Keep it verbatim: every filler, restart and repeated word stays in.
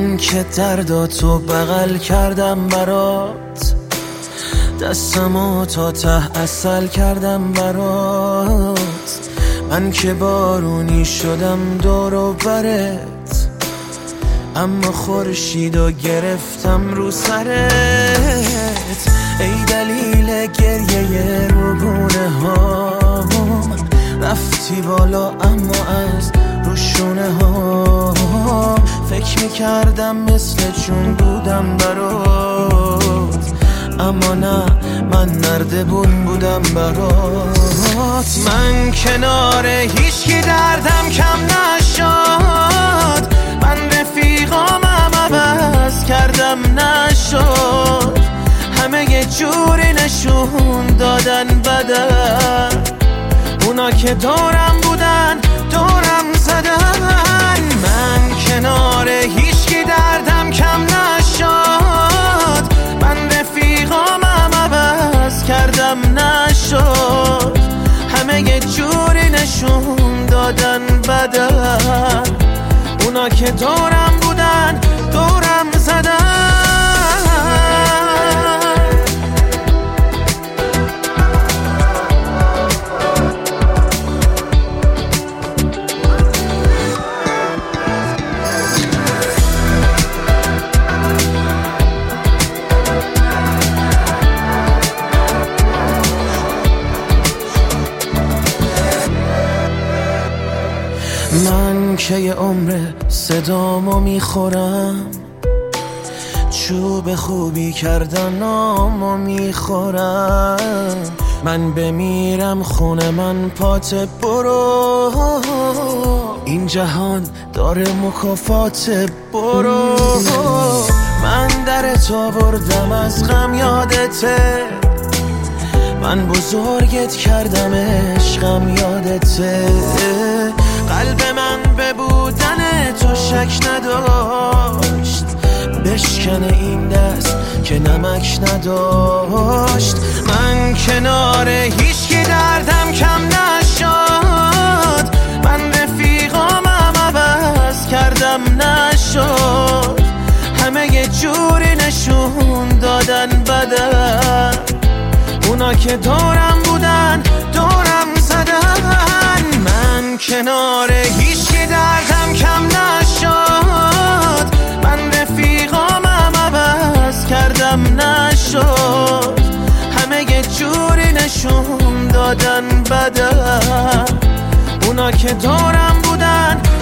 من که درداتو بغل کردم برات، دستمو تا ته اصل کردم برات. من که بارونی شدم دور و برت، اما خورشیدو گرفتم رو سرت. ای دلیل گریه روگونه هام، رفتی بالا اما از روشونه ها. فکر میکردم مثل چون بودم برات، اما نه، من نردبون بودم برات. من کنار هیچکی دردم کم نشد، من رفیقامم عوض کردم نشد. همه یه جوری نشون دادن بدن، اونا که دورم بودن دورم زدن. من کنار هیچکی دردم کم نشد، من رفیقامم عوض کردم نشد. همه یه جوری نشون دادن بدن، اونا که دورم بودن دورم زدن. من که یه عمر صدامو میخورم، چوب خوبی کردن نامو میخورم. من بمیرم خونه من پات برو، این جهان داره مکافات برو. من درت آوردم از غم یادته، من بزرگت کردم عشقم یادته. قلب من به بودن تو شک نداشت، بشکنه این دست که نمک نداشت. من کنار هیچکی دردم کم نشد، من رفیقامم عوض کردم نشد. همه یه جوری نشون دادن بدن، اونا که دورم بودن دورم زدن. من کنار هیچکی دردم کم نشد، من رفیقامم عوض کردم نشد. همه یه جوری نشون دادن بدن، اونا که دورم بودن